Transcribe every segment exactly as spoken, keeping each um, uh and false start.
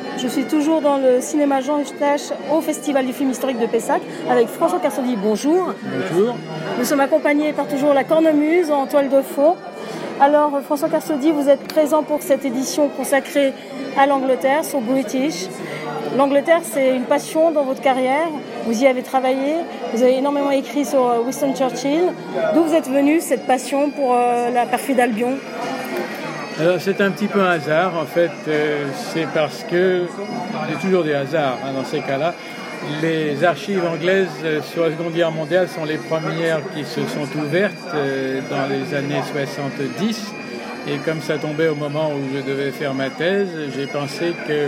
Je suis toujours dans le cinéma Jean Eustache au Festival du film historique de Pessac avec François Carsaudy. Bonjour. Bonjour. Nous sommes accompagnés par toujours la Cornemuse en toile de faux. Alors François Carsaudy, vous êtes présent pour cette édition consacrée à l'Angleterre, sur British. L'Angleterre, c'est une passion dans votre carrière. Vous y avez travaillé, vous avez énormément écrit sur Winston Churchill. D'où vous êtes venu cette passion pour euh, la perfide Albion? Alors c'est un petit peu un hasard, en fait, euh, c'est parce que, il y a toujours des hasards hein, dans ces cas-là. Les archives anglaises euh, sur la Seconde Guerre mondiale sont les premières qui se sont ouvertes euh, dans les années soixante-dix. Et comme ça tombait au moment où je devais faire ma thèse, j'ai pensé que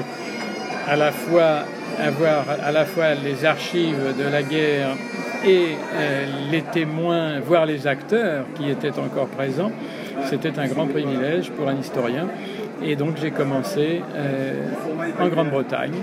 à la fois avoir à la fois les archives de la guerre et euh, les témoins, voire les acteurs qui étaient encore présents, c'était un grand privilège pour un historien. Et donc j'ai commencé euh, en Grande-Bretagne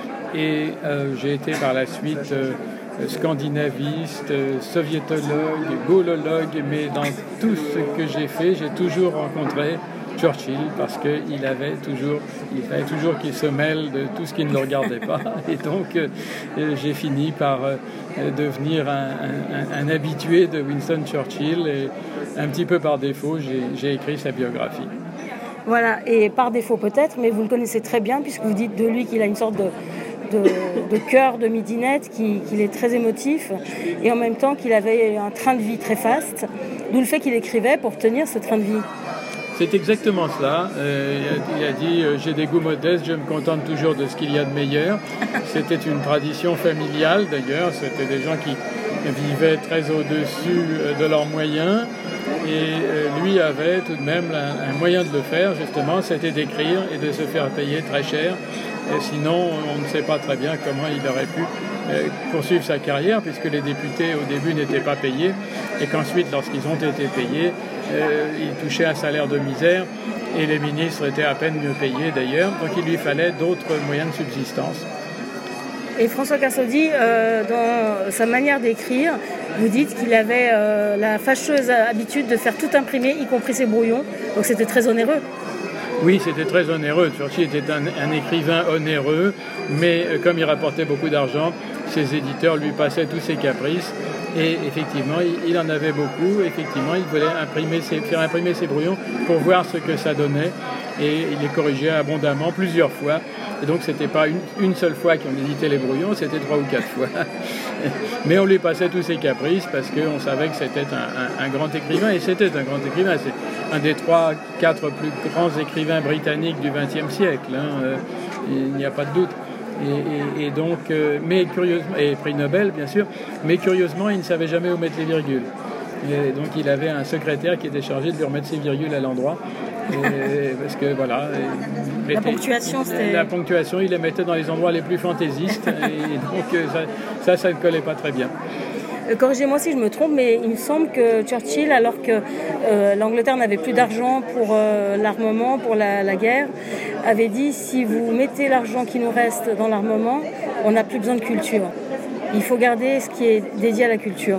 et euh, j'ai été par la suite euh, scandinaviste, euh, soviétologue, gaulologue, mais dans tout ce que j'ai fait, j'ai toujours rencontré Churchill parce qu'il avait toujours, il fallait toujours qu'il se mêle de tout ce qui ne le regardait pas. Et donc euh, j'ai fini par euh, devenir un, un, un habitué de Winston Churchill et un petit peu par défaut, j'ai, j'ai écrit sa biographie. Voilà, et par défaut peut-être, mais vous le connaissez très bien puisque vous dites de lui qu'il a une sorte de, de, de cœur de midinette, qu'il, qu'il est très émotif et en même temps qu'il avait un train de vie très faste, d'où le fait qu'il écrivait pour tenir ce train de vie. C'est exactement cela. Euh, il, a, il a dit euh, « j'ai des goûts modestes, je me contente toujours de ce qu'il y a de meilleur ». C'était une tradition familiale d'ailleurs, c'était des gens qui vivaient très au-dessus de leurs moyens et euh, lui avait tout de même un, un moyen de le faire justement, c'était d'écrire et de se faire payer très cher. Et sinon, on ne sait pas très bien comment il aurait pu euh, poursuivre sa carrière puisque les députés au début n'étaient pas payés et qu'ensuite, lorsqu'ils ont été payés, euh, ils touchaient un salaire de misère et les ministres étaient à peine mieux payés d'ailleurs. Donc il lui fallait d'autres moyens de subsistance. Et François Carsaudy, euh, dans sa manière d'écrire, vous dites qu'il avait euh, la fâcheuse habitude de faire tout imprimer, y compris ses brouillons. Donc c'était très onéreux. Oui, c'était très onéreux. Churchill était un, un écrivain onéreux, mais euh, comme il rapportait beaucoup d'argent, ses éditeurs lui passaient tous ses caprices. Et effectivement, il, il en avait beaucoup. Effectivement, il voulait imprimer ses, faire imprimer ses brouillons pour voir ce que ça donnait. Et il les corrigeait abondamment, plusieurs fois. Et donc, c'était pas une, une seule fois qu'on éditait les brouillons, c'était trois ou quatre fois. Mais on lui passait tous ses caprices parce qu'on savait que c'était un, un, un grand écrivain. Et c'était un grand écrivain. C'est un des trois, quatre plus grands écrivains britanniques du vingtième siècle. Hein. Euh, il n'y a pas de doute. Et, et, et donc, euh, mais curieusement, et prix Nobel bien sûr, mais curieusement, il ne savait jamais où mettre les virgules. Et donc, il avait un secrétaire qui était chargé de lui remettre ses virgules à l'endroit. Et, parce que voilà, la mettait, ponctuation, c'était... la ponctuation, il les mettait dans les endroits les plus fantaisistes. Et donc, ça, ça, ça ne collait pas très bien. Corrigez-moi si je me trompe, mais il me semble que Churchill, alors que euh, l'Angleterre n'avait plus d'argent pour euh, l'armement, pour la, la guerre, avait dit si vous mettez l'argent qui nous reste dans l'armement, on n'a plus besoin de culture. Il faut garder ce qui est dédié à la culture.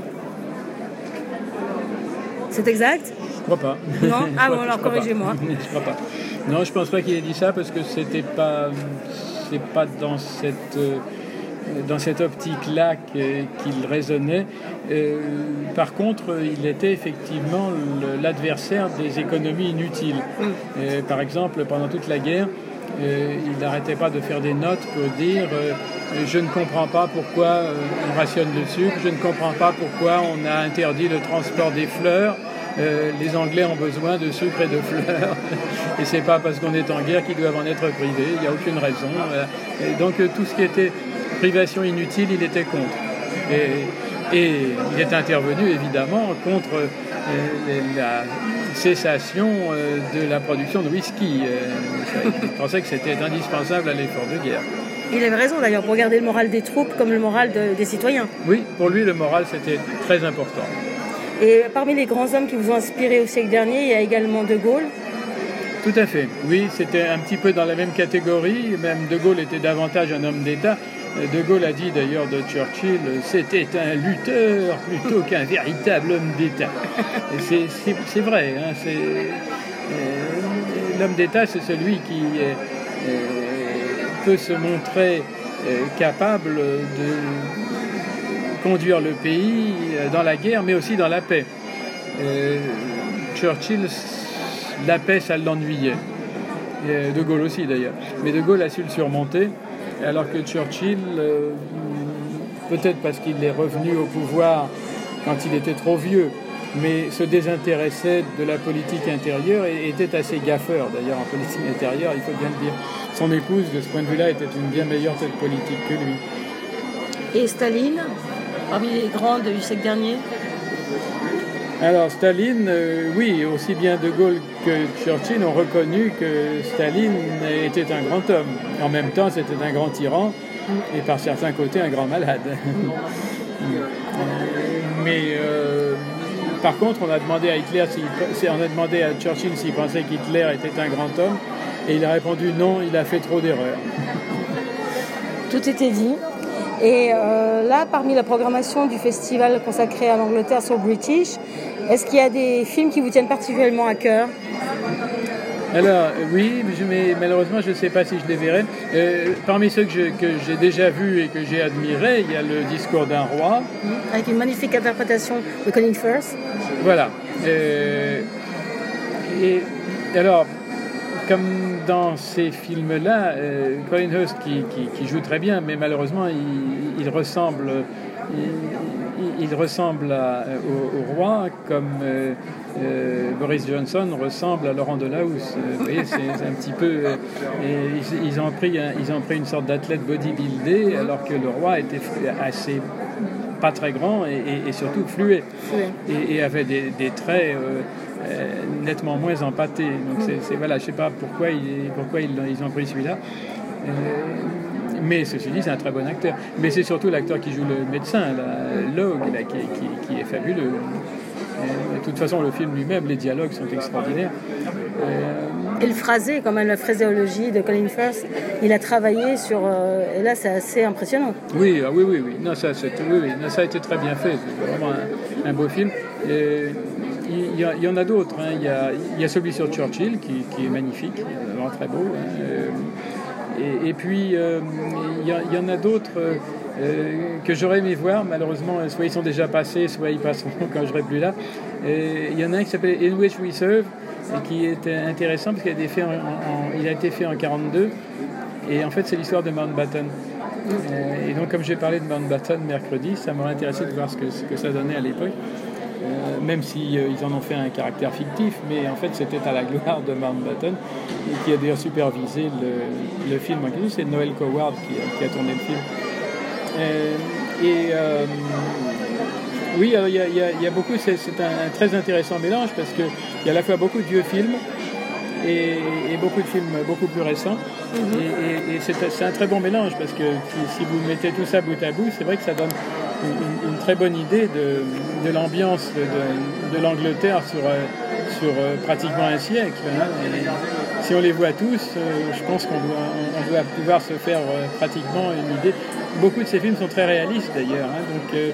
C'est exact ? Je crois pas. Non ? Ah bon, alors corrigez-moi. Je crois pas. Non, je pense pas qu'il ait dit ça parce que c'était pas, c'est pas dans cette... Euh, dans cette optique-là qu'il raisonnait. Euh, par contre, il était effectivement le, l'adversaire des économies inutiles. Euh, par exemple, pendant toute la guerre, euh, il n'arrêtait pas de faire des notes pour dire euh, « Je ne comprends pas pourquoi euh, on rationne le sucre, je ne comprends pas pourquoi on a interdit le transport des fleurs, euh, les Anglais ont besoin de sucre et de fleurs, et c'est pas parce qu'on est en guerre qu'ils doivent en être privés, il n'y a aucune raison. » Et donc tout ce qui était privation inutile, il était contre. Et, et il est intervenu, évidemment, contre euh, la cessation euh, de la production de whisky. Euh, il pensait que c'était indispensable à l'effort de guerre. Il avait raison, d'ailleurs, pour garder le moral des troupes comme le moral de, des citoyens. Oui, pour lui, le moral, c'était très important. Et parmi les grands hommes qui vous ont inspiré au siècle dernier, il y a également De Gaulle. Tout à fait. Oui, c'était un petit peu dans la même catégorie. Même De Gaulle était davantage un homme d'État. De Gaulle a dit d'ailleurs de Churchill, c'était un lutteur plutôt qu'un véritable homme d'État. Et c'est, c'est, c'est vrai, hein, c'est, euh, l'homme d'État, c'est celui qui, euh, peut se montrer euh, capable de conduire le pays dans la guerre, mais aussi dans la paix. Euh, Churchill, la paix, ça l'ennuyait. Et De Gaulle aussi d'ailleurs. Mais De Gaulle a su le surmonter, alors que Churchill, euh, peut-être parce qu'il est revenu au pouvoir quand il était trop vieux, mais se désintéressait de la politique intérieure et était assez gaffeur d'ailleurs en politique intérieure, il faut bien le dire. Son épouse, de ce point de vue-là, était une bien meilleure tête politique que lui. Et Staline, parmi les grands du siècle dernier? Alors Staline, euh, oui, aussi bien De Gaulle que Churchill ont reconnu que Staline était un grand homme. En même temps, c'était un grand tyran et par certains côtés un grand malade. Mais euh, par contre, on a demandé à Hitler, s'il, on a demandé à Churchill s'il pensait qu'Hitler était un grand homme, et il a répondu non, il a fait trop d'erreurs. Tout était dit. Et euh, là, parmi la programmation du festival consacré à l'Angleterre sur British, est-ce qu'il y a des films qui vous tiennent particulièrement à cœur? Alors, oui, mais malheureusement, je ne sais pas si je les verrai. Euh, parmi ceux que, je, que j'ai déjà vus et que j'ai admirés, il y a Le Discours d'un roi. Avec une magnifique interprétation de Colin Firth. Voilà. Euh, et alors, comme dans ces films-là, euh, Colin Firth qui, qui, qui joue très bien, mais malheureusement, il, il ressemble... Il, il ressemble à, au, au roi comme euh, euh, Boris Johnson ressemble à Laurent Delahousse. Vous voyez, c'est, c'est un petit peu... Euh, et ils, ils, ont pris un, ils ont pris une sorte d'athlète bodybuildé alors que le roi était assez... pas très grand et, et, et surtout fluet. Et, et avait des, des traits euh, euh, nettement moins empâtés. Donc c'est, c'est, voilà, je ne sais pas pourquoi, il, pourquoi ils, ils ont pris celui-là. Euh, Mais ceci dit, c'est un très bon acteur. Mais c'est surtout l'acteur qui joue le médecin, là, Logue, là, qui, qui, qui est fabuleux. Et de toute façon, le film lui-même, les dialogues sont extraordinaires. Euh... Et le phrasé, quand même, la phraséologie de Colin Firth, il a travaillé sur... Euh, et là, c'est assez impressionnant. Oui, oui, oui. oui. Non, ça, c'est, oui, oui. Non, ça a été très bien fait. C'est vraiment un, un beau film. Et il, y a, il y en a d'autres. Hein. Il, y a, il y a celui sur Churchill, qui, qui est magnifique, vraiment très beau. Hein. Et, et puis, euh, il, y a, il y en a d'autres euh, que j'aurais aimé voir. Malheureusement, soit ils sont déjà passés, soit ils passeront quand je serai plus là. Et il y en a un qui s'appelle In Which We Serve, et qui est intéressant parce qu'il a été fait en, en, il a été fait en quarante-deux. Et en fait, c'est l'histoire de Mountbatten. Et donc, comme j'ai parlé de Mountbatten mercredi, ça m'aurait intéressé de voir ce que, ce que ça donnait à l'époque. Euh, même si euh, ils en ont fait un caractère fictif, mais en fait c'était à la gloire de Mountbatten, et qui a d'ailleurs supervisé le, le film en question. C'est Noel Coward qui a, qui a tourné le film. Euh, et euh, oui, il y, y, y a beaucoup, c'est, c'est un, un très intéressant mélange parce qu'il y a à la fois beaucoup de vieux films et, et beaucoup de films beaucoup plus récents. Mm-hmm. Et, et, et c'est, c'est un très bon mélange parce que si, si vous mettez tout ça bout à bout, c'est vrai que ça donne Une, une très bonne idée de, de l'ambiance de, de l'Angleterre sur, sur pratiquement un siècle. Hein. Et si on les voit tous, je pense qu'on doit, on doit pouvoir se faire pratiquement une idée. Beaucoup de ces films sont très réalistes d'ailleurs, hein. Donc euh,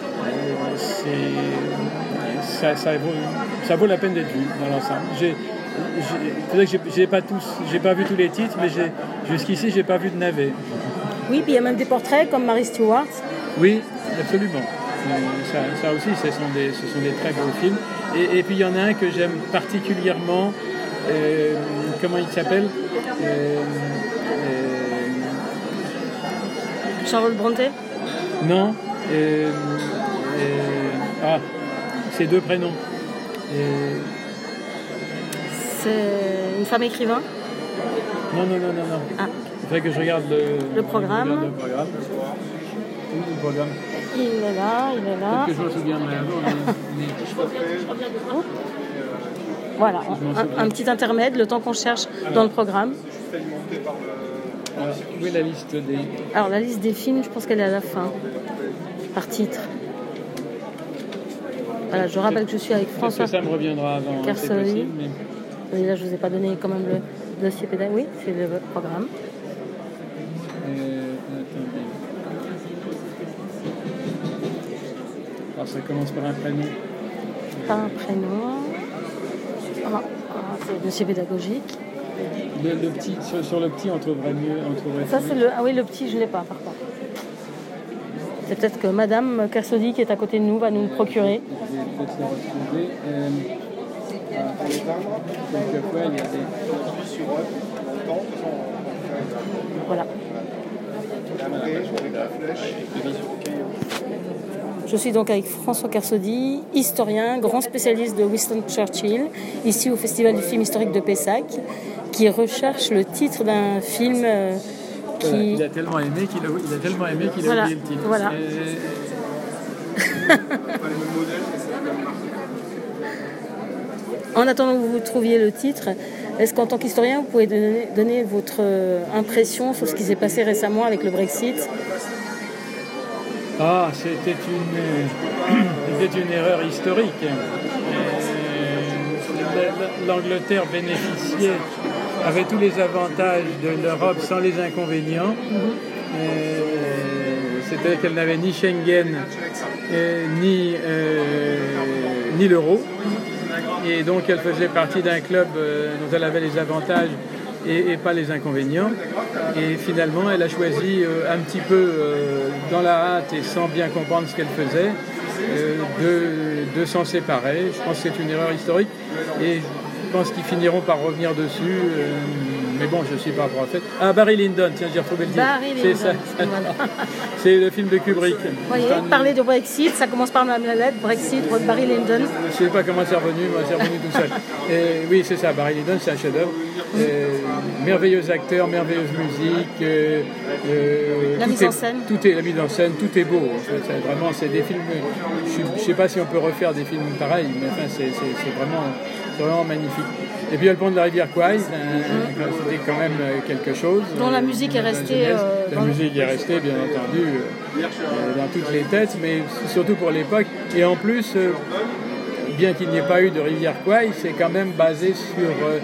c'est, ça, ça, vaut, ça vaut la peine d'être vu dans l'ensemble. J'ai, j'ai, j'ai, j'ai, pas tous, j'ai pas vu tous les titres, mais j'ai, jusqu'ici j'ai pas vu de navet. Oui, puis il y a même des portraits comme Mary Stuart. Oui, absolument. Ça, ça aussi, ce sont, des, ce sont des très beaux films. Et, et puis il y en a un que j'aime particulièrement. Euh, comment il s'appelle euh, euh, Charles Brontë. Non. Euh, euh, ah, c'est deux prénoms. Euh, c'est une femme écrivain. Non, non, non, non, non. Ah. Il faudrait que je regarde le, le programme. Le programme. Le programme. Il est là, il est là. Peut-être que je me souviens maintenant. Mais... oh. Voilà, un, un petit intermède, le temps qu'on cherche dans le programme. Alors, où est la liste des... Alors, la liste des films, je pense qu'elle est à la fin, par titre. Voilà, je rappelle que je suis avec François. Ça me reviendra avant. Kersoli. Mais... Et là, je ne vous ai pas donné quand même le dossier pédagogique. Oui, c'est le programme. Euh, Alors, ça commence par un prénom. Par un prénom. Ah, ah, c'est le dossier pédagogique. Le, le petit, sur, sur le petit, on trouverait mieux. On trouverait Ça, c'est le... Ah oui, le petit, je ne l'ai pas, par contre. C'est peut-être que Madame Kersaudy, qui est à côté de nous, va nous le procurer. Je vais peut-être le retrouver. Euh, quelquefois, il y a des... Voilà. Je suis donc avec François Kersaudy, historien, grand spécialiste de Winston Churchill, ici au Festival du film historique de Pessac, qui recherche le titre d'un film euh, qui... Voilà, il a tellement aimé qu'il a, il a, tellement aimé qu'il a voilà, oublié le titre. Voilà. En attendant que vous trouviez le titre, est-ce qu'en tant qu'historien, vous pouvez donner, donner votre impression sur ce qui s'est passé récemment avec le Brexit ? Ah, c'était une, c'était une erreur historique. L'Angleterre bénéficiait, avait tous les avantages de l'Europe sans les inconvénients. Mm-hmm. C'était qu'elle n'avait ni Schengen, euh, ni, euh, ni l'euro. Et donc elle faisait partie d'un club euh, dont elle avait les avantages et, et pas les inconvénients. Et finalement, elle a choisi euh, un petit peu euh, dans la hâte et sans bien comprendre ce qu'elle faisait, euh, de, de s'en séparer. Je pense que c'est une erreur historique et je pense qu'ils finiront par revenir dessus. Euh, mais bon, je ne suis pas prophète. Ah, Barry Lyndon, tiens, j'ai retrouvé le titre. Barry Lyndon. C'est ça. C'est le film de Kubrick. Vous voyez, parler de Brexit, ça commence par la lettre Brexit, Barry Lyndon. Je ne sais pas comment c'est revenu, moi c'est revenu tout seul. Et, oui, c'est ça, Barry Lyndon, c'est un chef-d'œuvre. Euh, merveilleux acteur, merveilleuse musique. Euh, euh, la mise est, en scène. Tout est, la mise en scène, tout est beau. C'est, vraiment, c'est des films. Je ne sais pas si on peut refaire des films pareils, mais enfin, c'est, c'est, c'est, vraiment, c'est vraiment magnifique. Et puis il y a le pont de la rivière Kwai, c'était quand même quelque chose. Dont la musique est restée. Euh, la musique le... est restée, bien entendu, euh, dans toutes les têtes, mais surtout pour l'époque. Et en plus, euh, bien qu'il n'y ait pas eu de rivière Kwai, c'est quand même basé sur euh,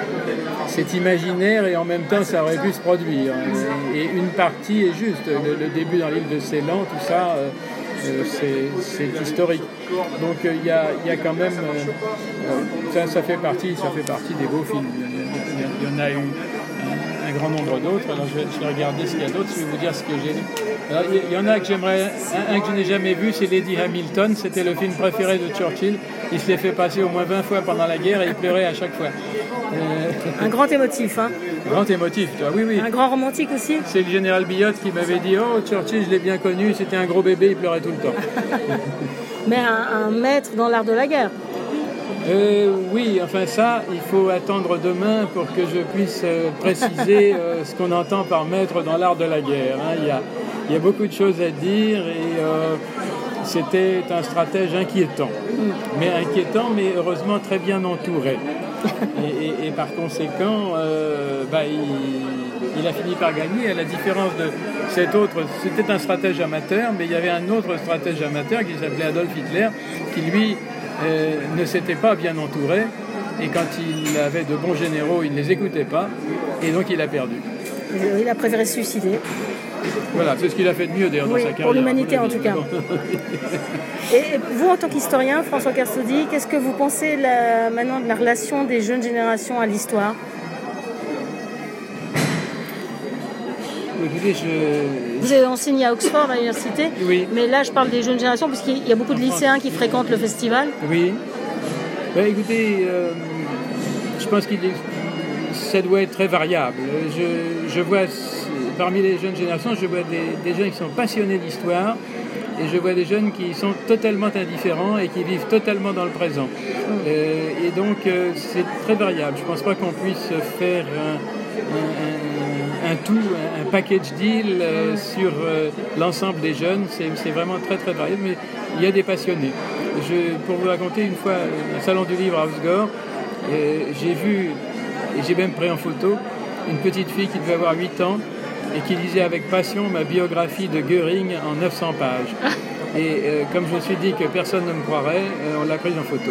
cet imaginaire et en même temps ça aurait pu se produire. Et, et une partie est juste, le, le début dans l'île de Ceylan, tout ça. Euh, Euh, c'est, c'est historique. Donc il euh, y, y a quand même euh, ça, ça fait partie, ça fait partie des beaux films. Il y, y en a eu un, un grand nombre d'autres. Alors je vais, je vais regarder ce qu'il y a d'autre. Je vais vous dire ce que j'ai lu. Alors il y, y en a que j'aimerais, un, un que je n'ai jamais vu, c'est Lady Hamilton. C'était le film préféré de Churchill. Il se l'est fait passer au moins vingt fois pendant la guerre et il pleurait à chaque fois. Euh... Un grand émotif, hein. Grand émotif, toi, oui, oui. Un grand romantique aussi. C'est le général Billot qui m'avait dit « Oh, Churchill, je l'ai bien connu, c'était un gros bébé, il pleurait tout le temps. » Mais un, un maître dans l'art de la guerre. Euh, oui, enfin ça, il faut attendre demain pour que je puisse euh, préciser euh, ce qu'on entend par maître dans l'art de la guerre. Hein. Il y a, il y a beaucoup de choses à dire et euh, c'était un stratège inquiétant. Mm. Mais inquiétant, mais heureusement très bien entouré. Et, et, et par conséquent, euh, bah, il, il a fini par gagner, à la différence de cet autre. C'était un stratège amateur, mais il y avait un autre stratège amateur qui s'appelait Adolf Hitler, qui lui euh, ne s'était pas bien entouré, et quand il avait de bons généraux, il ne les écoutait pas, et donc il a perdu. Il a préféré se suicider. Voilà, c'est ce qu'il a fait de mieux d'ailleurs oui, dans sa carrière. Pour l'humanité en tout cas. Et vous, en tant qu'historien, François Kersaudy, qu'est-ce que vous pensez la, maintenant de la relation des jeunes générations à l'histoire ? Écoutez, je... Vous avez enseigné à Oxford, à l'université, oui. Mais là, je parle des jeunes générations, puisqu'il y a beaucoup de lycéens qui fréquentent le festival. Oui. Ben, écoutez, euh, je pense que ça doit être très variable. Je, je vois... Parmi les jeunes générations, je vois des, des jeunes qui sont passionnés d'histoire et je vois des jeunes qui sont totalement indifférents et qui vivent totalement dans le présent. Euh, et donc, euh, c'est très variable. Je ne pense pas qu'on puisse faire un, un, un tout, un, un package deal euh, sur euh, l'ensemble des jeunes. C'est, c'est vraiment très, très variable, mais il y a des passionnés. Je, pour vous raconter, une fois, au Salon du Livre à Hossegor, euh, j'ai vu, et j'ai même pris en photo, une petite fille qui devait avoir huit ans, et qui lisait avec passion ma biographie de Göring en neuf cents pages. Et euh, comme je me suis dit que personne ne me croirait, euh, on l'a prise en photo.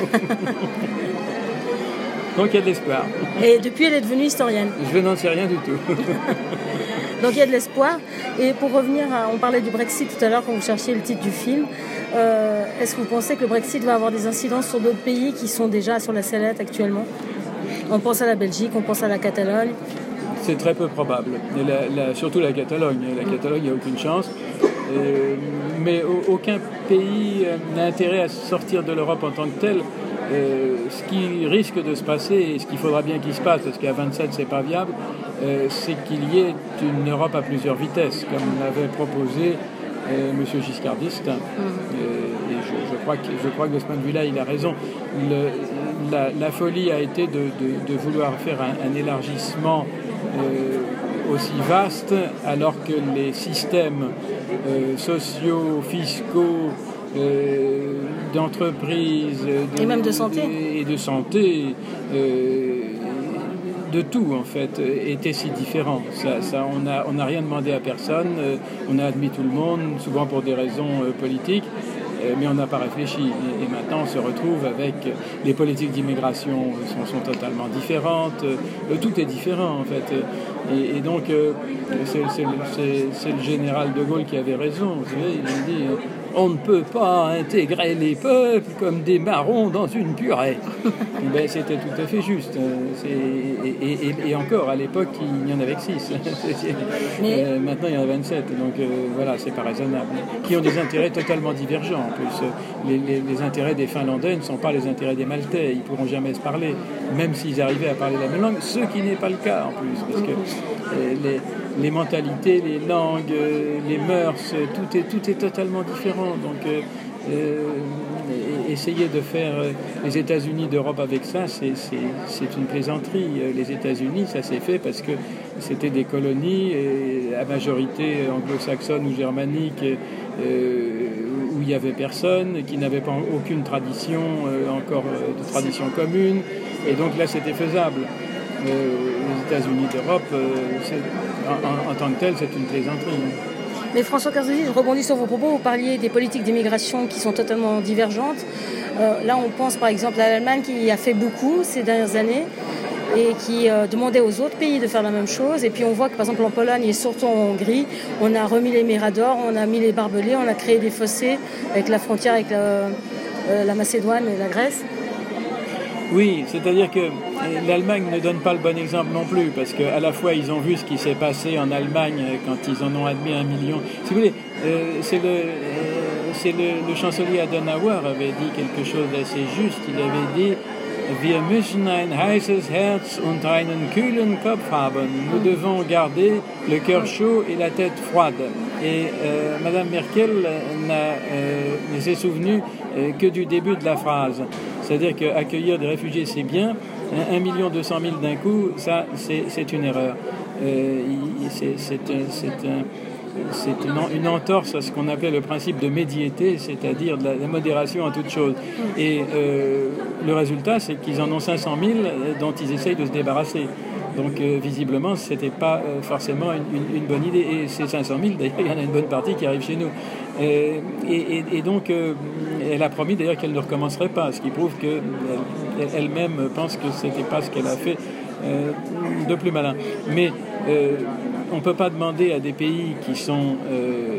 Donc il y a de l'espoir. Et depuis, elle est devenue historienne. Je n'en sais rien du tout. Donc il y a de l'espoir. Et pour revenir, à, on parlait du Brexit tout à l'heure quand vous cherchiez le titre du film. Euh, est-ce que vous pensez que le Brexit va avoir des incidences sur d'autres pays qui sont déjà sur la sellette actuellement ? On pense à la Belgique, on pense à la Catalogne. C'est très peu probable. Et la, la, surtout la Catalogne. La Catalogne, il n'y a aucune chance. Euh, mais aucun pays n'a intérêt à sortir de l'Europe en tant que tel. Euh, ce qui risque de se passer, et ce qu'il faudra bien qu'il se passe, parce qu'à vingt-sept c'est pas viable, euh, c'est qu'il y ait une Europe à plusieurs vitesses, comme l'avait proposé euh, M. Giscard d'Estaing. Mmh. Euh, et je, je, crois que, je crois que de ce point de vue-là, il a raison. Le, la, la folie a été de, de, de vouloir faire un, un élargissement euh, aussi vaste, alors que les systèmes euh, sociaux, fiscaux, Euh, d'entreprises de, et même de santé et de santé euh, de tout en fait étaient si différents. Ça, ça, on n'a on a rien demandé à personne, euh, on a admis tout le monde, souvent pour des raisons euh, politiques, euh, mais on n'a pas réfléchi. Et, et maintenant on se retrouve avec les politiques d'immigration sont, sont totalement différentes, euh, tout est différent en fait. Et, et donc euh, c'est, c'est, c'est, c'est le général de Gaulle qui avait raison. Vous savez, il a dit euh, on ne peut pas intégrer les peuples comme des marrons dans une purée. Ben, c'était tout à fait juste. C'est, et, et, et encore, à l'époque, il n'y en avait que six. euh, maintenant, il y en a vingt-sept. Donc euh, voilà, c'est pas raisonnable. Qui ont des intérêts totalement divergents. En plus, les, les, les intérêts des Finlandais ne sont pas les intérêts des Maltais. Ils ne pourront jamais se parler, même s'ils arrivaient à parler la même langue, ce qui n'est pas le cas en plus. Parce que euh, les, les mentalités, les langues, euh, les mœurs, tout est, tout est totalement différent. Donc, euh, euh, essayer de faire les États-Unis d'Europe avec ça, c'est, c'est, c'est une plaisanterie. Les États-Unis, ça s'est fait parce que c'était des colonies, et à majorité anglo-saxonne ou germanique, euh, où il n'y avait personne, qui n'avait pas aucune tradition, euh, encore de tradition commune. Et donc là, c'était faisable. Euh, les États-Unis d'Europe, euh, c'est, en, en tant que tel, c'est une plaisanterie. Mais François Carzodi, je rebondis sur vos propos, vous parliez des politiques d'immigration qui sont totalement divergentes. Euh, là, on pense par exemple à l'Allemagne qui a fait beaucoup ces dernières années et qui euh, demandait aux autres pays de faire la même chose. Et puis on voit que par exemple en Pologne et surtout en Hongrie, on a remis les miradors, on a mis les barbelés, on a créé des fossés avec la frontière avec la, euh, la Macédoine et la Grèce. Oui, c'est-à-dire que l'Allemagne ne donne pas le bon exemple non plus, parce qu'à la fois ils ont vu ce qui s'est passé en Allemagne quand ils en ont admis un million. Si vous voulez, euh, c'est, le, euh, c'est le, le chancelier Adenauer avait dit quelque chose d'assez juste. Il avait dit Wir müssen ein heißes Herz und einen kühlen Kopf haben. Nous devons garder le cœur chaud et la tête froide. Et euh, Madame Merkel n'a, euh, ne s'est souvenue euh, que du début de la phrase. C'est-à-dire qu'accueillir des réfugiés, c'est bien. un million deux cent mille d'un coup, ça, c'est, c'est une erreur. Euh, c'est, c'est, c'est, un, c'est une, une entorse à ce qu'on appelle le principe de médiété, c'est-à-dire de la, la modération en toute chose. Et euh, le résultat, c'est qu'ils en ont cinq cent mille dont ils essayent de se débarrasser. Donc euh, visiblement, ce n'était pas euh, forcément une, une, une bonne idée. Et ces cinq cent mille, d'ailleurs, il y en a une bonne partie qui arrive chez nous. Euh, et, et, et donc, euh, elle a promis d'ailleurs qu'elle ne recommencerait pas, ce qui prouve qu'elle elle-même pense que ce n'était pas ce qu'elle a fait euh, de plus malin. Mais euh, on ne peut pas demander à des pays qui sont euh,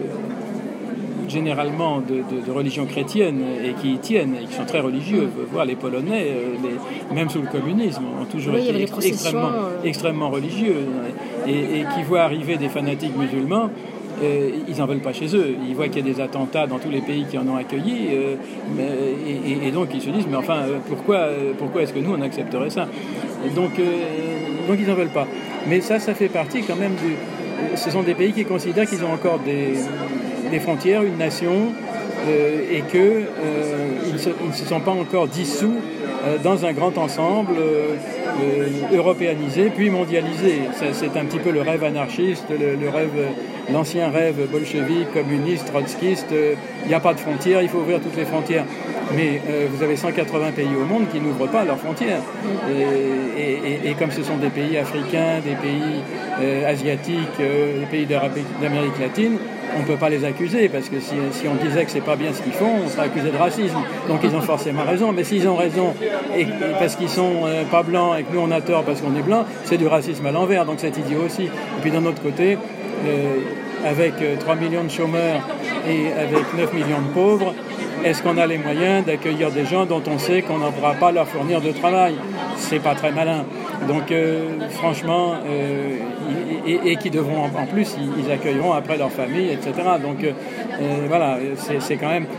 généralement de, de, de religion chrétienne et qui y tiennent, et qui sont très religieux. Voir les Polonais, les, même sous le communisme, ont toujours oui, été extrêmement, euh... extrêmement religieux, et, et qui voient arriver des fanatiques musulmans. Euh, ils n'en veulent pas chez eux. Ils voient qu'il y a des attentats dans tous les pays qui en ont accueilli, euh, mais, et, et donc ils se disent mais enfin pourquoi, pourquoi est-ce que nous on accepterait ça? Et donc, euh, donc ils n'en veulent pas. Mais ça, ça fait partie quand même du. Ce sont des pays qui considèrent qu'ils ont encore des, des frontières, une nation, euh, et qu'ils euh, ne se, ils ne se sont pas encore dissous euh, dans un grand ensemble euh, euh, européanisé puis mondialisé. Ça, c'est un petit peu le rêve anarchiste, le, le rêve. L'ancien rêve bolchevique, communiste, trotskiste, il euh, n'y a pas de frontières, il faut ouvrir toutes les frontières. Mais euh, vous avez cent quatre-vingts pays au monde qui n'ouvrent pas leurs frontières. Et, et, et, et comme ce sont des pays africains, des pays euh, asiatiques, euh, des pays d'Amérique latine, on ne peut pas les accuser, parce que si, si on disait que c'est pas bien ce qu'ils font, on serait accusé de racisme. Donc ils ont forcément raison. Mais s'ils ont raison et, et parce qu'ils sont euh, pas blancs et que nous on a tort parce qu'on est blanc, c'est du racisme à l'envers. Donc c'est idiot aussi. Et puis d'un autre côté, Euh, avec euh, trois millions de chômeurs et avec neuf millions de pauvres, est-ce qu'on a les moyens d'accueillir des gens dont on sait qu'on ne pourra pas leur fournir de travail? c'est pas très malin. Donc euh, franchement, euh, et, et qui devront en, en plus, ils, ils accueilleront après leur famille, et cetera. Donc euh, voilà, c'est, c'est quand même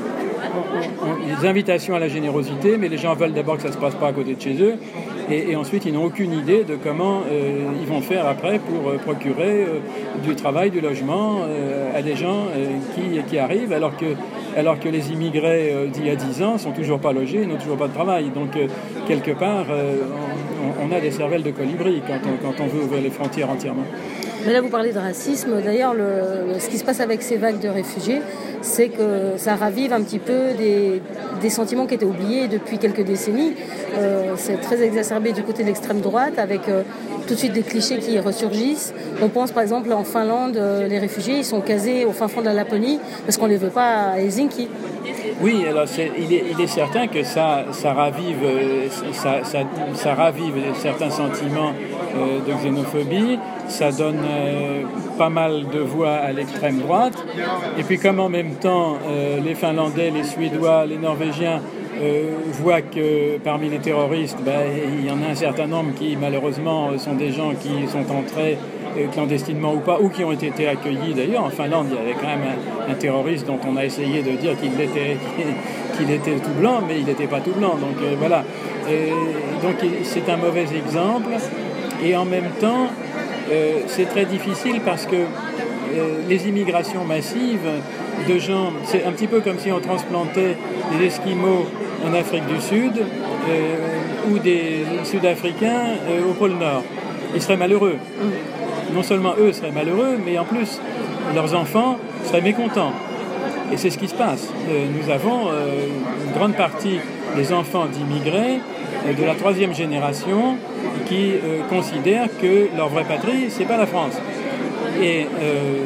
euh, on, on, des invitations à la générosité, mais les gens veulent d'abord que ça se passe pas à côté de chez eux, et, et ensuite ils n'ont aucune idée de comment euh, ils vont faire après pour euh, procurer euh, du travail, du logement euh, à des gens euh, qui, qui arrivent, alors que alors que les immigrés euh, d'il y a dix ans sont toujours pas logés, n'ont toujours pas de travail. Donc euh, quelque part, euh, on, on a des cervelles de colibri quand on, quand on veut ouvrir les frontières entièrement. Mais là, vous parlez de racisme. D'ailleurs, le, ce qui se passe avec ces vagues de réfugiés, c'est que ça ravive un petit peu des, des sentiments qui étaient oubliés depuis quelques décennies. Euh, c'est très exacerbé du côté de l'extrême droite, avec euh, tout de suite des clichés qui ressurgissent. On pense par exemple en Finlande, euh, les réfugiés, ils sont casés au fin fond de la Laponie parce qu'on ne les veut pas à Helsinki. Oui, alors c'est, il, est, il est certain que ça, ça ravive, ça, ça, ça ravive certains sentiments euh, de xénophobie. Ça donne euh, pas mal de voix à l'extrême droite. Et puis comme en même temps, euh, les Finlandais, les Suédois, les Norvégiens euh, voient que parmi les terroristes, ben, il y en a un certain nombre qui malheureusement sont des gens qui sont entrés euh, clandestinement ou pas, ou qui ont été accueillis d'ailleurs. En Finlande, il y avait quand même un, un terroriste dont on a essayé de dire qu'il était, qu'il était tout blanc, mais il n'était pas tout blanc. Donc euh, voilà. Et, donc c'est un mauvais exemple. Et en même temps, Euh, c'est très difficile parce que euh, les immigrations massives de gens, c'est un petit peu comme si on transplantait des Esquimaux en Afrique du Sud euh, ou des Sud-Africains euh, au pôle Nord. Ils seraient malheureux. Non seulement eux seraient malheureux, mais en plus leurs enfants seraient mécontents. Et c'est ce qui se passe. Euh, nous avons euh, une grande partie des enfants d'immigrés euh, de la troisième génération qui euh, considèrent que leur vraie patrie, c'est pas la France. Et euh,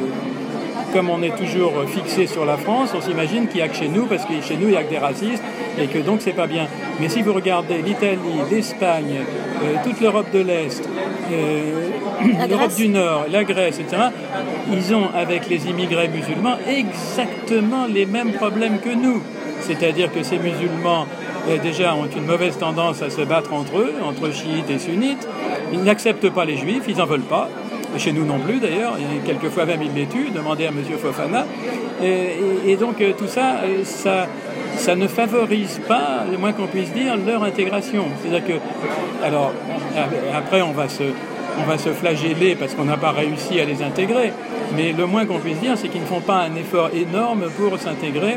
comme on est toujours fixé sur la France, on s'imagine qu'il n'y a que chez nous, parce que chez nous, il n'y a que des racistes, et que donc c'est pas bien. Mais si vous regardez l'Italie, l'Espagne, euh, toute l'Europe de l'Est, euh, l'Europe du Nord, la Grèce, et cetera, ils ont, avec les immigrés musulmans, exactement les mêmes problèmes que nous. C'est-à-dire que ces musulmans, euh, déjà, ont une mauvaise tendance à se battre entre eux, entre chiites et sunnites. Ils n'acceptent pas les juifs, ils n'en veulent pas. Chez nous non plus, d'ailleurs. Et quelquefois même, ils les tuent. Demandez à M. Fofana. Et, et, et donc, euh, tout ça, euh, ça, ça ne favorise pas, le moins qu'on puisse dire, leur intégration. C'est-à-dire que, alors, après, on va se... on va se flageller parce qu'on n'a pas réussi à les intégrer. Mais le moins qu'on puisse dire, c'est qu'ils ne font pas un effort énorme pour s'intégrer,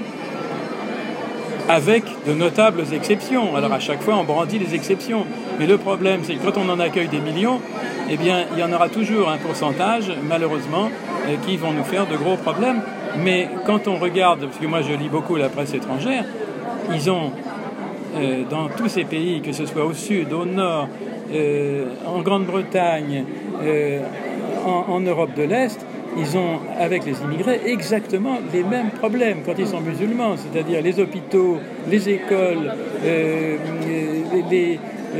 avec de notables exceptions. Alors à chaque fois, on brandit les exceptions. Mais le problème, c'est que quand on en accueille des millions, eh bien, il y en aura toujours un pourcentage, malheureusement, euh, qui vont nous faire de gros problèmes. Mais quand on regarde, parce que moi je lis beaucoup la presse étrangère, ils ont, euh, dans tous ces pays, que ce soit au sud, au nord, euh, en Grande-Bretagne, euh, en, en Europe de l'Est, ils ont, avec les immigrés, exactement les mêmes problèmes quand ils sont musulmans, c'est-à-dire les hôpitaux, les écoles, euh, les, les, euh,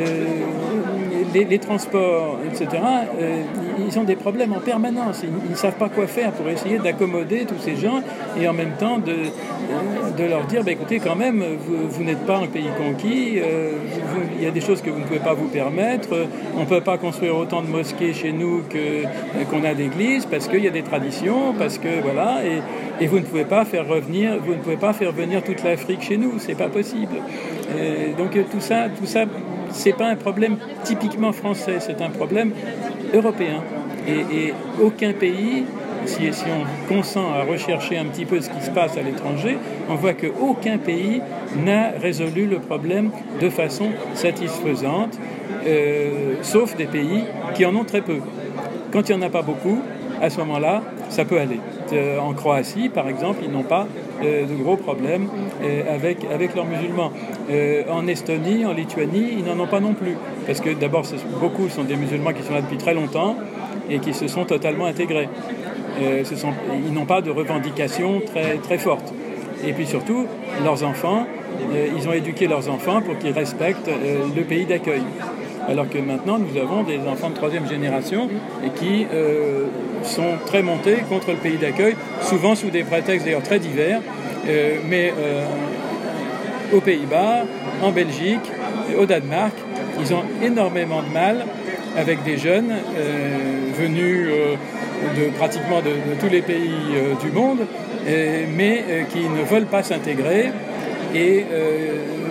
les, les transports, et cetera. Euh, ils ont des problèmes en permanence. Ils ne savent pas quoi faire pour essayer d'accommoder tous ces gens et en même temps de, de leur dire, bah, écoutez, quand même, vous, vous n'êtes pas un pays conquis, euh, vous, il y a des choses que vous ne pouvez pas vous permettre, on ne peut pas construire autant de mosquées chez nous que, qu'on a d'églises, parce qu'il y a des traditions, parce que voilà, et, et vous ne pouvez pas faire revenir, vous ne pouvez pas faire venir toute l'Afrique chez nous, c'est pas possible. Et donc tout ça, tout ça, c'est pas un problème typiquement français, c'est un problème européen. Et, et aucun pays, si, si on consent à rechercher un petit peu ce qui se passe à l'étranger, on voit qu'aucun pays n'a résolu le problème de façon satisfaisante, euh, sauf des pays qui en ont très peu. Quand il n'y en a pas beaucoup, à ce moment-là, ça peut aller. Euh, en Croatie, par exemple, ils n'ont pas euh, de gros problèmes euh, avec, avec leurs musulmans. Euh, en Estonie, en Lituanie, ils n'en ont pas non plus. Parce que d'abord, beaucoup sont des musulmans qui sont là depuis très longtemps et qui se sont totalement intégrés. Euh, ce sont, ils n'ont pas de revendications très, très fortes. Et puis surtout, leurs enfants, euh, ils ont éduqué leurs enfants pour qu'ils respectent euh, le pays d'accueil. Alors que maintenant, nous avons des enfants de troisième génération et qui euh, sont très montés contre le pays d'accueil, souvent sous des prétextes d'ailleurs très divers, euh, mais euh, aux Pays-Bas, en Belgique, au Danemark, ils ont énormément de mal avec des jeunes euh, venus euh, de pratiquement de, de tous les pays euh, du monde, euh, mais euh, qui ne veulent pas s'intégrer et euh,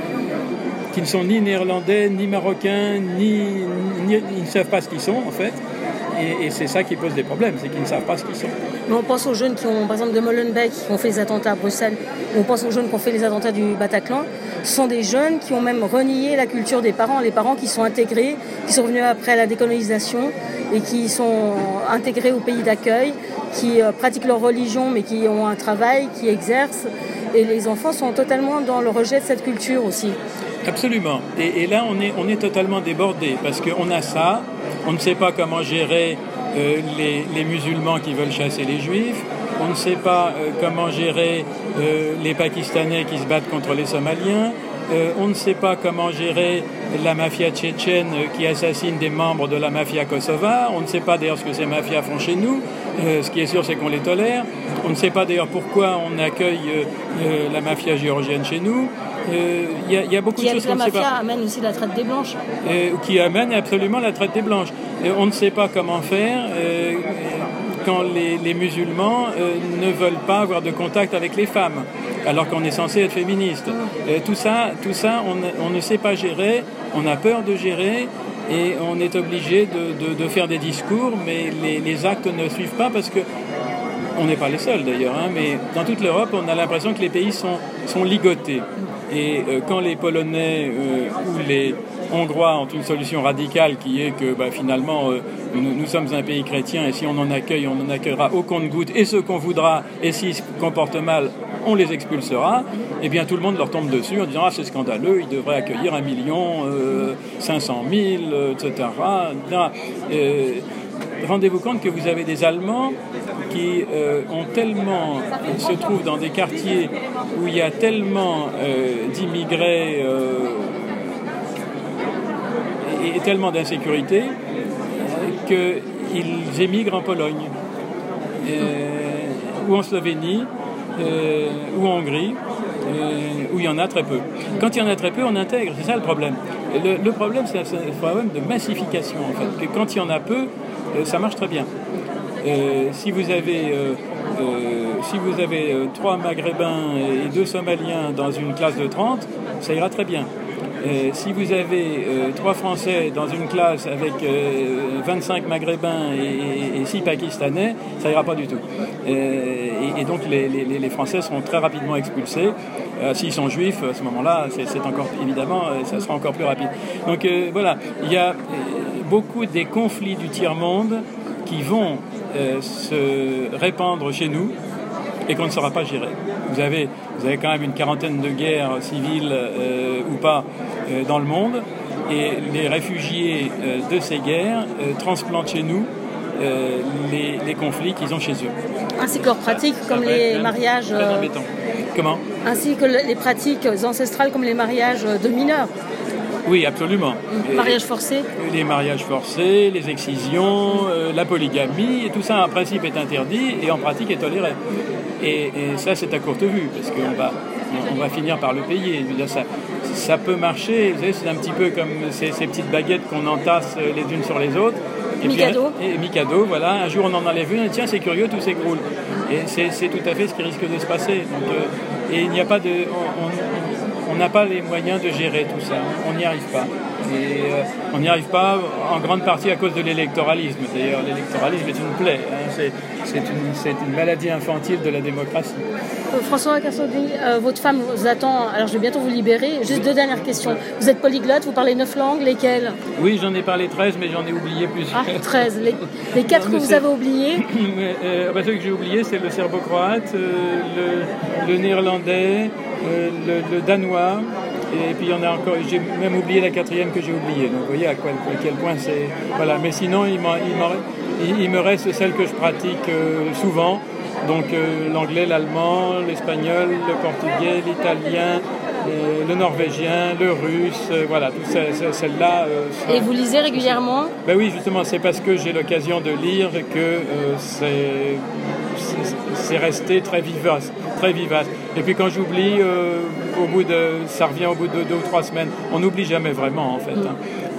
qui ne sont ni néerlandais, ni marocains, ni, ni ils ne savent pas ce qu'ils sont en fait. Et, et c'est ça qui pose des problèmes, c'est qu'ils ne savent pas ce qu'ils sont. Mais on pense aux jeunes qui ont, par exemple, de Molenbeek, qui ont fait les attentats à Bruxelles, on pense aux jeunes qui ont fait les attentats du Bataclan. Ce sont des jeunes qui ont même renié la culture des parents, les parents qui sont intégrés, qui sont venus après la décolonisation et qui sont intégrés au pays d'accueil, qui euh, pratiquent leur religion mais qui ont un travail, qui exercent. Et les enfants sont totalement dans le rejet de cette culture aussi. Absolument. Et, et là, on est, on est totalement débordé parce qu'on a ça. On ne sait pas comment gérer euh, les, les musulmans qui veulent chasser les juifs. On ne sait pas euh, comment gérer euh, les Pakistanais qui se battent contre les Somaliens. Euh, on ne sait pas comment gérer la mafia tchétchène qui assassine des membres de la mafia kosova. On ne sait pas d'ailleurs ce que ces mafias font chez nous. Euh, ce qui est sûr, c'est qu'on les tolère. On ne sait pas d'ailleurs pourquoi on accueille euh, euh, la mafia géorgienne chez nous. Il euh, y, y a beaucoup qui de choses qu'on ne sait pas. La mafia amène aussi la traite des blanches. Euh, qui amène absolument la traite des blanches. Euh, on ne sait pas comment faire euh, quand les, les musulmans euh, ne veulent pas avoir de contact avec les femmes, alors qu'on est censé être féministe. Euh, tout ça, tout ça on, on ne sait pas gérer, on a peur de gérer et on est obligé de, de, de faire des discours, mais les, les actes ne suivent pas parce que on n'est pas les seuls d'ailleurs, hein, mais dans toute l'Europe, on a l'impression que les pays sont, sont ligotés. Et euh, quand les Polonais euh, ou les Hongrois ont une solution radicale qui est que bah, finalement euh, nous, nous sommes un pays chrétien et si on en accueille, on en accueillera au compte-gouttes et ceux qu'on voudra et s'ils se comportent mal, on les expulsera, et bien tout le monde leur tombe dessus en disant ah c'est scandaleux, ils devraient accueillir un million, euh, cinq cent mille, euh, et cetera. Euh, rendez-vous compte que vous avez des Allemands qui euh, ont tellement, ils se trouvent dans des quartiers où il y a tellement euh, d'immigrés euh, et, et tellement d'insécurité euh, qu'ils émigrent en Pologne euh, ou en Slovénie euh, ou en Hongrie euh, où il y en a très peu. Quand il y en a très peu, on intègre, c'est ça le problème. Le, le problème, c'est un problème de massification en fait, que quand il y en a peu, euh, ça marche très bien. Euh, si vous avez, euh, euh, si vous avez euh, trois Maghrébins et deux Somaliens dans une classe de trente, ça ira très bien. Euh, si vous avez euh, trois Français dans une classe avec euh, vingt-cinq Maghrébins et, et, et six Pakistanais, ça ira pas du tout. Euh, et, et donc les, les, les Français seront très rapidement expulsés. Euh, s'ils sont juifs, à ce moment-là, c'est, c'est encore évidemment, ça sera encore plus rapide. Donc euh, voilà, il y a euh, beaucoup des conflits du tiers-monde qui vont euh, se répandre chez nous et qu'on ne saura pas gérer. Vous avez, vous avez quand même une quarantaine de guerres civiles euh, ou pas euh, dans le monde et les réfugiés euh, de ces guerres euh, transplantent chez nous euh, les, les conflits qu'ils ont chez eux. Ainsi que leurs pratiques comme les mariages... Euh, Comment ? Ainsi que les pratiques ancestrales comme les mariages de mineurs. Oui, absolument. Mariages forcés. Les mariages forcés, les excisions, euh, la polygamie, et tout ça en principe est interdit et en pratique est toléré. Et, et ça, c'est à courte vue, parce qu'on va, on va finir par le payer. Je veux dire, ça, ça peut marcher, vous savez, c'est un petit peu comme ces, ces petites baguettes qu'on entasse les unes sur les autres. Et Mikado. Puis, et Mikado, voilà. Un jour, on en enlève une, et tiens, c'est curieux, tout s'écroule. Et c'est, c'est tout à fait ce qui risque de se passer. Donc, euh, et il n'y a pas de... On, on, On n'a pas les moyens de gérer tout ça, on n'y arrive pas. Et euh, on n'y arrive pas en grande partie à cause de l'électoralisme. D'ailleurs, l'électoralisme est une plaie, hein. c'est, c'est, une, c'est une maladie infantile de la démocratie. Euh, François Carsaudy, euh, votre femme vous attend, alors je vais bientôt vous libérer. Juste deux dernières questions. Vous êtes polyglotte, vous parlez neuf langues, lesquelles ? Oui, j'en ai parlé treize, mais j'en ai oublié plusieurs. Ah, treize. Les, les quatre que vous avez oubliés ? euh, bah, Ceux que j'ai oubliés, c'est le serbo-croate, euh, le, le néerlandais, euh, le, le danois. Et puis il y en a encore, j'ai même oublié la quatrième que j'ai oubliée. Donc vous voyez à quel, à quel point c'est... Voilà, mais sinon il, m'en, il, m'en, il, il me reste celle que je pratique euh, souvent. Donc euh, l'anglais, l'allemand, l'espagnol, le portugais, l'italien, euh, le norvégien, le russe, euh, voilà, tout ça, celle-là. Euh, ça... Et vous lisez régulièrement ? Ben oui, justement, c'est parce que j'ai l'occasion de lire que euh, c'est, c'est, c'est resté très vivace, très vivace. Et puis quand j'oublie, euh, au bout de, ça revient au bout de deux ou trois semaines. On n'oublie jamais vraiment, en fait. Hein.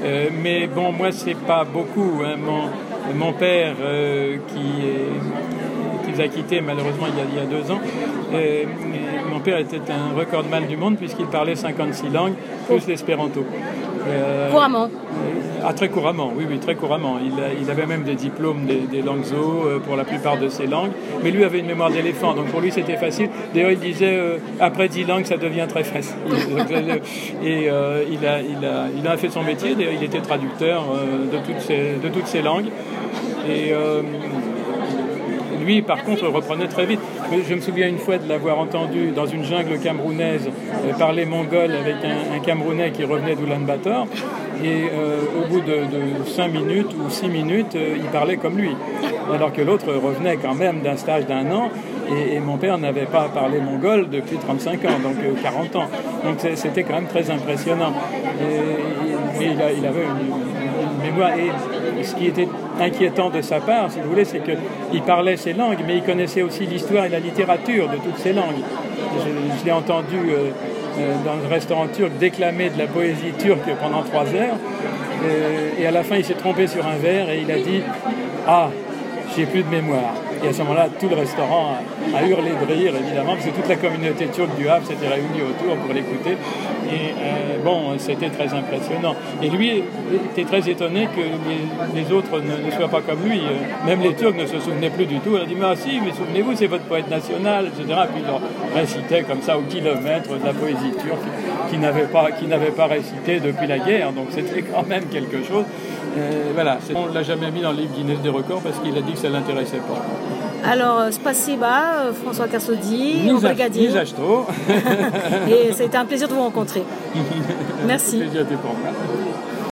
Euh, mais bon, moi, c'est pas beaucoup. Hein. Mon, mon père, euh, qui, est, qui nous a quittés malheureusement il y a, il y a deux ans, euh, mon père était un recordman du monde puisqu'il parlait cinquante-six langues, plus l'espéranto. Euh, couramment euh, ah, Très couramment, oui, oui, très couramment. Il, il avait même des diplômes des, des langues zo euh, pour la plupart de ses langues, mais lui avait une mémoire d'éléphant, donc pour lui c'était facile. D'ailleurs, il disait, euh, après dix langues, ça devient très facile. Et euh, il, a, il, a, il a fait son métier, d'ailleurs, il était traducteur euh, de, toutes ces, de toutes ces langues. Et euh, lui, par contre, reprenait très vite. Je me souviens une fois de l'avoir entendu dans une jungle camerounaise euh, parler mongol avec un, un Camerounais qui revenait d'Oulan-Bator. Et euh, au bout de, de cinq minutes ou six minutes, euh, il parlait comme lui. Alors que l'autre revenait quand même d'un stage d'un an. Et, et mon père n'avait pas parlé mongol depuis trente-cinq ans, donc euh, quarante ans. Donc c'était quand même très impressionnant. Et, et il, a, il avait une, une mémoire. Et ce qui était inquiétant de sa part, si vous voulez, c'est qu'il parlait ces langues, mais il connaissait aussi l'histoire et la littérature de toutes ces langues. Je, je l'ai entendu euh, euh, dans un restaurant turc déclamer de la poésie turque pendant trois heures. Euh, et à la fin, il s'est trompé sur un verre et il a dit « Ah, j'ai plus de mémoire ». Et à ce moment-là, tout le restaurant a, a hurlé de rire, évidemment, parce que toute la communauté turque du Havre s'était réunie autour pour l'écouter. Et euh, bon, c'était très impressionnant. Et lui était très étonné que les, les autres ne, ne soient pas comme lui. Même les Turcs ne se souvenaient plus du tout. Il a dit, mais ah, si, mais souvenez-vous, c'est votre poète national, et cetera. Et puis il leur récitait comme ça au kilomètre de la poésie turque qu'il n'avait pas, qu'il n'avait pas récité depuis la guerre. Donc c'était quand même quelque chose. Euh, voilà, on ne l'a jamais mis dans le livre Guinness des records parce qu'il a dit que ça ne l'intéressait pas. Alors, spasiba, François Karsaudy, au brigadier. Et Et c'était un plaisir de vous rencontrer. Merci. Plaisir de pour moi.